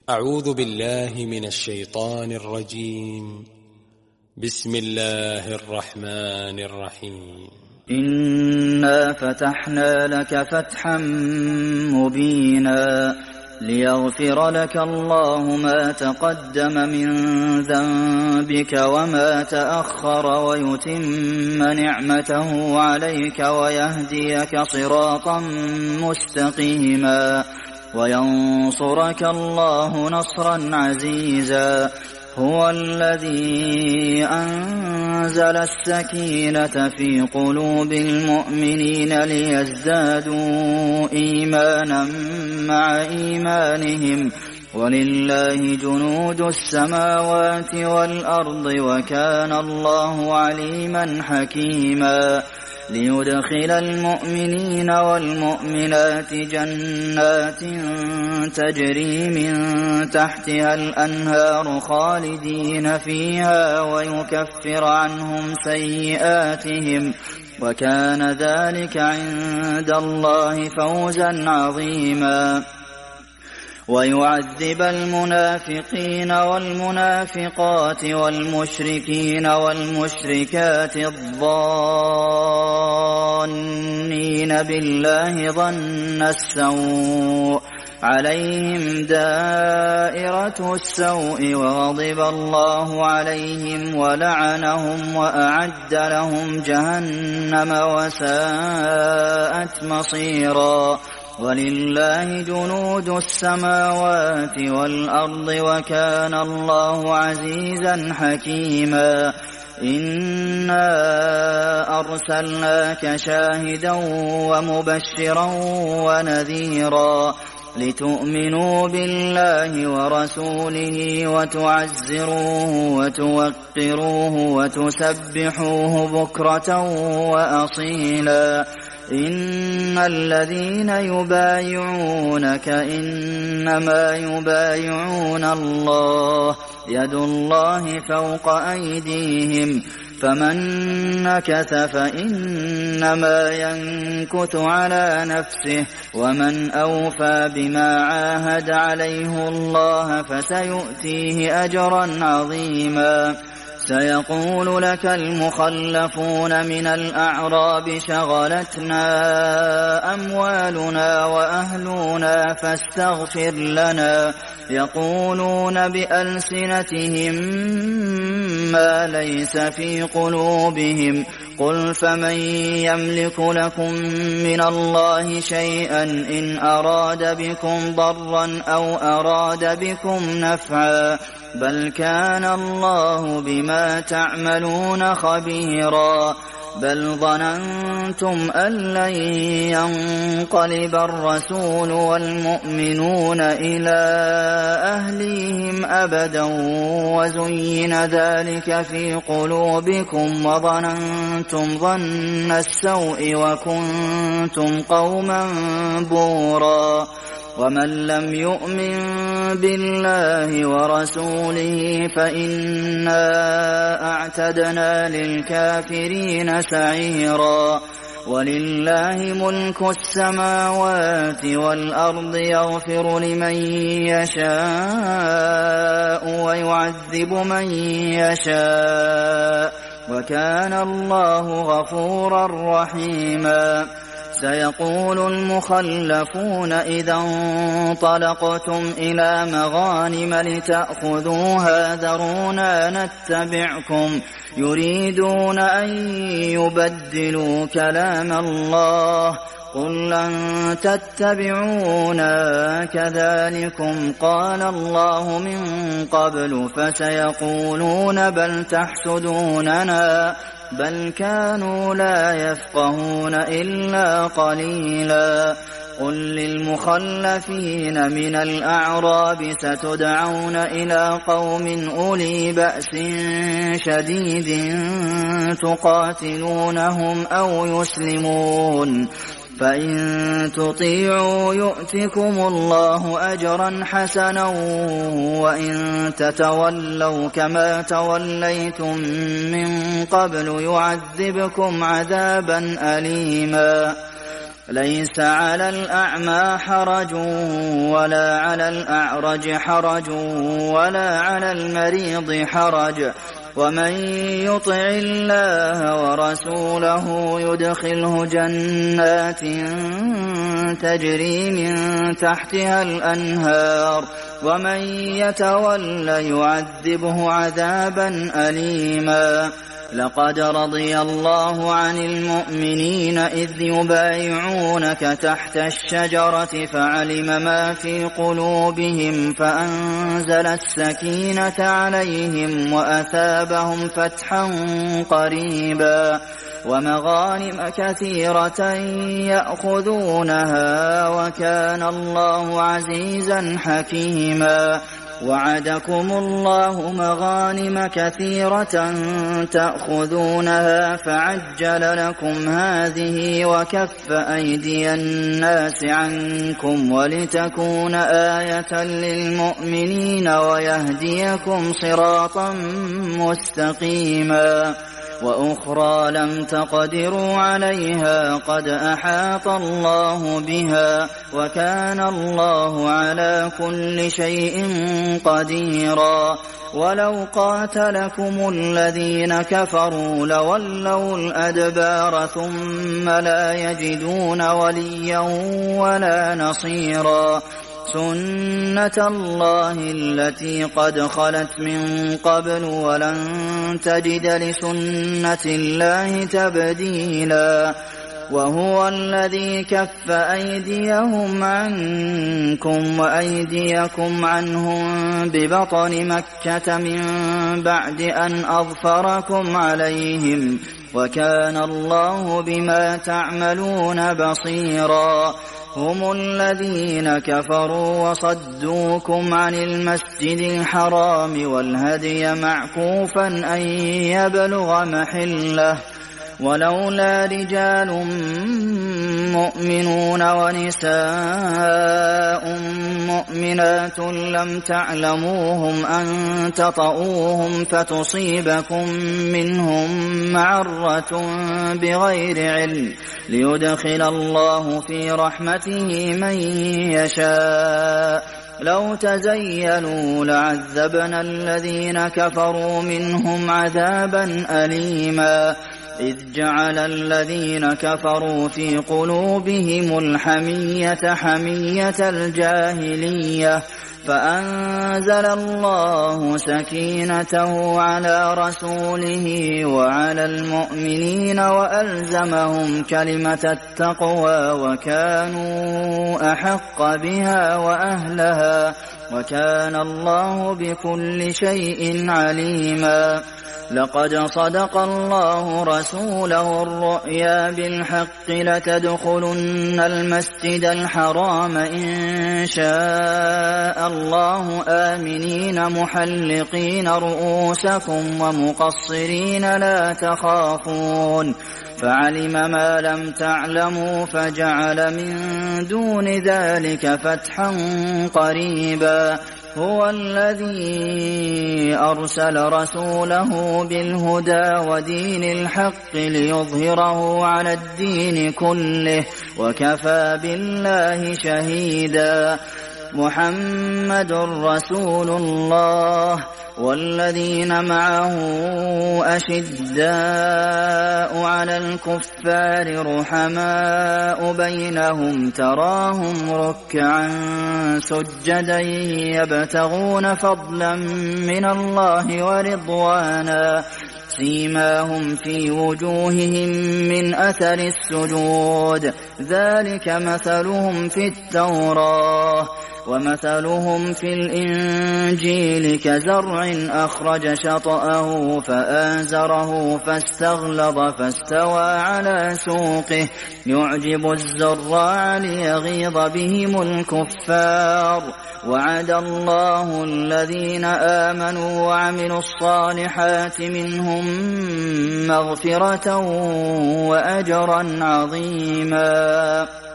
أعوذ بالله من الشيطان الرجيم. بسم الله الرحمن الرحيم. إنا فتحنا لك فتحا مبينا ليغفر لك الله ما تقدم من ذنبك وما تأخر ويتم نعمته عليك ويهديك صراطا مستقيما وينصرك الله نصرا عزيزا. هو الذي أنزل السكينة في قلوب المؤمنين ليزدادوا إيمانا مع إيمانهم ولله جنود السماوات والأرض وكان الله عليما حكيما. ليدخل المؤمنين والمؤمنات جنات تجري من تحتها الأنهار خالدين فيها ويكفر عنهم سيئاتهم وكان ذلك عند الله فوزا عظيما. ويعذب المنافقين والمنافقات والمشركين والمشركات الظانين بالله ظن السوء عليهم دائرة السوء وغضب الله عليهم ولعنهم وأعد لهم جهنم وساءت مصيرا. ولله جنود السماوات والأرض وكان الله عزيزا حكيما. إنا أرسلناك شاهدا ومبشرا ونذيرا لتؤمنوا بالله ورسوله وتعزروه وتوقروه وتسبحوه بكرة وأصيلا. إن الذين يبايعونك إنما يبايعون الله يد الله فوق أيديهم فمن نكث فإنما ينكث على نفسه ومن أوفى بما عاهد عليه الله فسيؤتيه أجرا عظيما. سيقول لك المخلفون من الأعراب شغلتنا أموالنا وأهلنا فاستغفر لنا يقولون بألسنتهم ما ليس في قلوبهم قل فمن يملك لكم من الله شيئا إن أراد بكم ضرا أو أراد بكم نفعا بل كان الله بما تعملون خبيرا. بل ظننتم أن لن ينقلب الرسول والمؤمنون إلى أهليهم أبدا وزين ذلك في قلوبكم وظننتم ظن السوء وكنتم قوما بورا. ومن لم يؤمن بالله ورسوله فإنا أعتدنا للكافرين سعيرا. ولله ملك السماوات والأرض يغفر لمن يشاء ويعذب من يشاء وكان الله غفورا رحيما. سيقول المخلفون إذا انطلقتم إلى مغانم لتأخذوها ذرونا نتبعكم يريدون أن يبدلوا كلام الله قل لن تتبعونا كذلكم قال الله من قبل فسيقولون بل تحسدوننا بل كانوا لا يفقهون إلا قليلا. قل للمخلفين من الأعراب ستدعون إلى قوم أولي بأس شديد تقاتلونهم أو يسلمون فإن تطيعوا يؤتكم الله أجرا حسنا وإن تتولوا كما توليتم من قبل يعذبكم عذابا أليما. ليس على الأعمى حرج ولا على الأعرج حرج ولا على المريض حرج ومن يطع الله ورسوله يدخله جنات تجري من تحتها الأنهار ومن يتول يعذبه عذابا أليما. لقد رضي الله عن المؤمنين إذ يبايعونك تحت الشجرة فعلم ما في قلوبهم فأنزل السكينة عليهم وأثابهم فتحا قريبا ومغانم كثيرة يأخذونها وكان الله عزيزا حكيما. وعدكم الله مغانم كثيرة تأخذونها فعجل لكم هذه وكف أيدي الناس عنكم ولتكون آية للمؤمنين ويهديكم صراطا مستقيما. وأخرى لم تقدروا عليها قد أحاط الله بها وكان الله على كل شيء قديرا. ولو قاتلكم الذين كفروا لولوا الأدبار ثم لا يجدون وليا ولا نصيرا. سنة الله التي قد خلت من قبل ولن تجد لسنة الله تبديلا. وهو الذي كف أيديهم عنكم وأيديكم عنهم ببطن مكة من بعد أن أظفركم عليهم وكان الله بما تعملون بصيرا. هم الذين كفروا وصدوكم عن المسجد الحرام والهدي معكوفا أن يبلغ محله ولولا رجال مؤمنون ونساء مؤمنات لم تعلموهم أن تطؤوهم فتصيبكم منهم معرة بغير علم ليدخل الله في رحمته من يشاء. لو تزينوا لعذبنا الذين كفروا منهم عذابا أليما. إذ جعل الذين كفروا في قلوبهم الحمية حمية الجاهلية فأنزل الله سكينته على رسوله وعلى المؤمنين وألزمهم كلمة التقوى وكانوا أحق بها وأهلها وكان الله بكل شيء عليما. لقد صدق الله رسوله الرؤيا بالحق لتدخلن المسجد الحرام إن شاء الله آمنين محلقين رؤوسكم ومقصرين لا تخافون فعلم ما لم تعلموا فجعل من دون ذلك فتحا قريبا. هو الذي أرسل رسوله بالهدى ودين الحق ليظهره على الدين كله وكفى بالله شهيدا. محمد رسول الله والذين معه أشداء على الكفار رحماء بينهم تراهم ركعا سجدا يبتغون فضلا من الله ورضوانا سيماهم في وجوههم من أثر السجود ذلك مثلهم في التوراة ومثلهم في الإنجيل كزرع أخرج شطأه فآزره فاستغلظ فاستوى على سوقه يعجب الزراع ليغيظ بهم الكفار. وعد الله الذين آمنوا وعملوا الصالحات منهم مغفرة وأجرا عظيما.